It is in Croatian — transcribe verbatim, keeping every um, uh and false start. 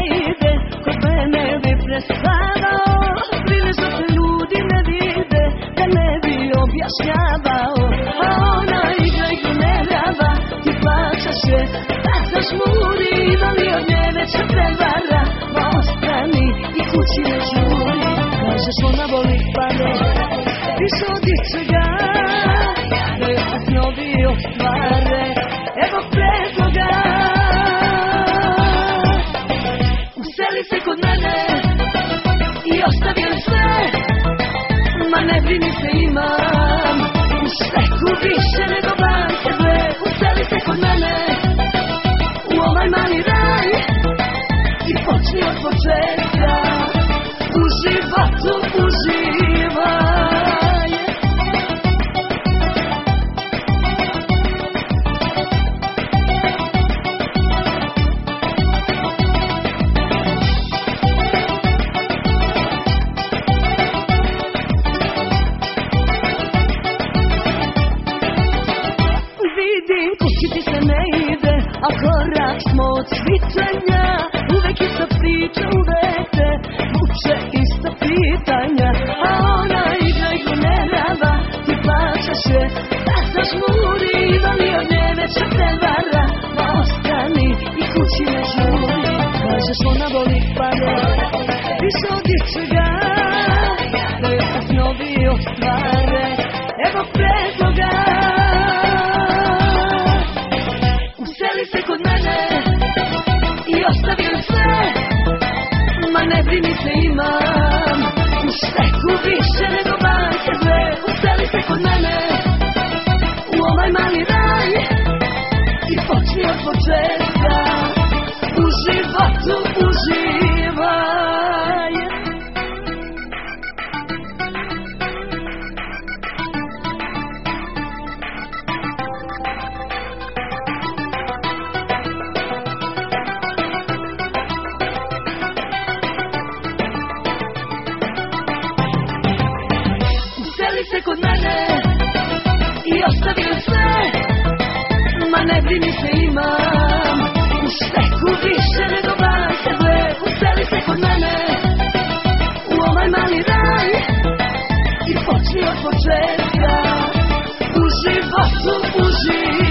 ide, kod mene bi prespavao. Brine što te ljudi ne vide, da ne bi objašnjavao. A ona igra igru nerava, ti plaćaš je, da zažmuri. Mali od nje već se prevara, ma ostani i kući ne žuri. Kažeš ona voli pare, više od ičega, da joj se snovi ostvare. Evo predloga, useli se kod mene i ostavi li sve, ma ne brini se, imam u šteku više nego van tebe. Useli se kod mene u ovaj mali raj i počni od početka, u životu uživaj. Vidim kući ti se ne ide, a korak smo od cvičanja. Uvek ista priča, uvek te muče ista pitanja. A ona igra igru nerava, ti plaćaš je, da zažmuri. Mali od nje već se prevara, ma ostani i kući ne žuri. Kažeš ona voli pare, više od ičega, da joj se snovi ostvare. Evo predloga, useli se kod mene i ostavi li sve, ma ne brini se, imam u šteku više nego van tebe. Useli se kod mene u ovaj mali raj i počni od početka, u životu uživaj. Useli se kod mene i ostavi li sve, ma ne brini se, imam u šteku više nego van tebe. Useli se kod mene u ovaj mali raj i počni od početka, u životu uživaj.